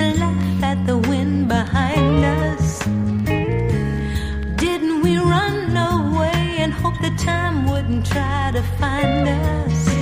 laugh at the wind behind us? Didn't we run away and hope the time wouldn't try to find us?